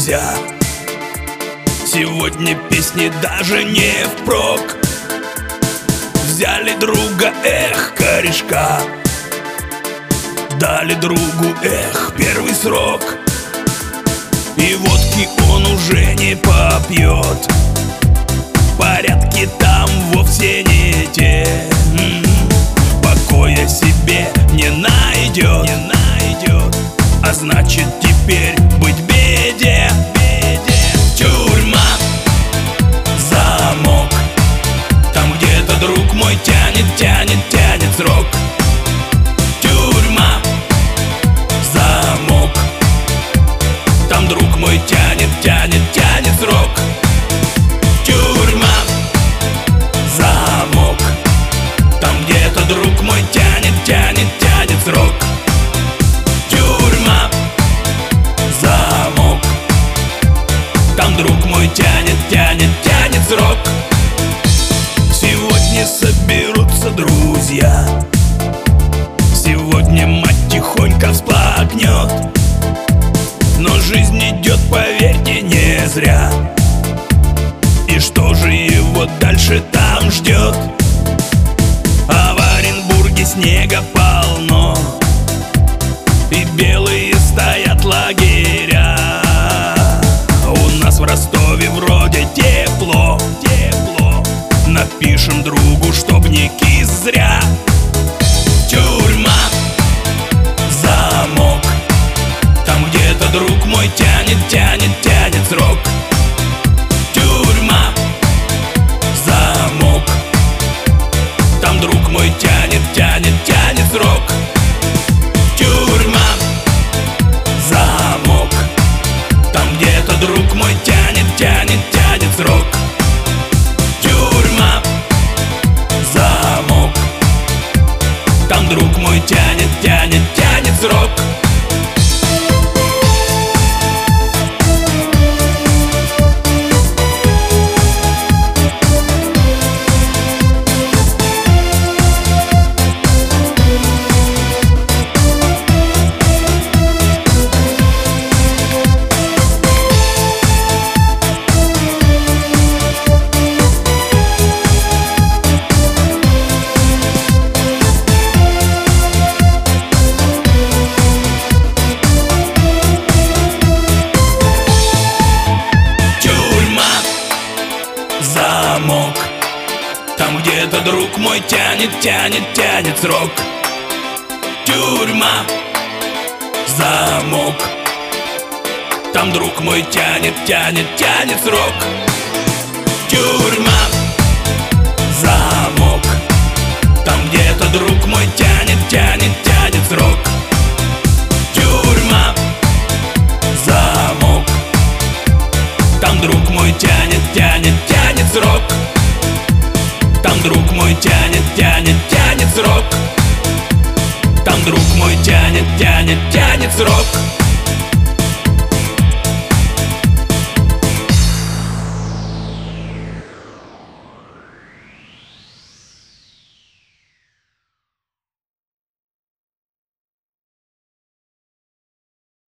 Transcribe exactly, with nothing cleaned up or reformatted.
друзья. Сегодня песни даже не впрок. Взяли друга, эх, корешка, дали другу, эх, первый срок. И водки он уже не попьет, порядки там вовсе не те. Покоя себе не найдет, не найдет, а значит теперь быть в беде. Тюрьма, замок, там где-то друг мой тянет, тянет, тянет срок. Тюрьма, замок, там друг мой тянет, тянет, тянет срок. Тюрьма, замок, там где-то друг мой тянет, тянет, тянет срок. Тюрьма, замок, там друг мой тянет, тянет, тянет срок. Сегодня соберутся друзья, сегодня мать тихонько всплакнет. Но жизнь идет, поверьте, не зря. И что же его дальше там ждет? А в Оренбурге снега полно, и белые стоят лагеря. У нас в Ростове вроде тепло, тепло. Напишем другу, чтоб не кис зря. Тюрьма, замок, там где-то друг мой тянет, тянет, тянет срок. Тюрьма, замок, там друг мой тянет, тянет, тянет срок. Тюрьма, замок, там где-то друг мой тянет, тянет, тянет срок. Тюрьма, замок, там друг мой тянет, тянет, тянет срок. Замок, там где-то друг мой тянет, тянет, тянет срок. Тюрьма, замок, там друг мой тянет, тянет, тянет срок. Тюрьма, замок, там где-то друг мой тянет, тянет, тянет срок. Тюрьма, замок, там друг мой тянет, тянет, тянет срок. Там друг мой тянет, тянет, тянет срок. Там друг мой тянет, тянет, тянет срок.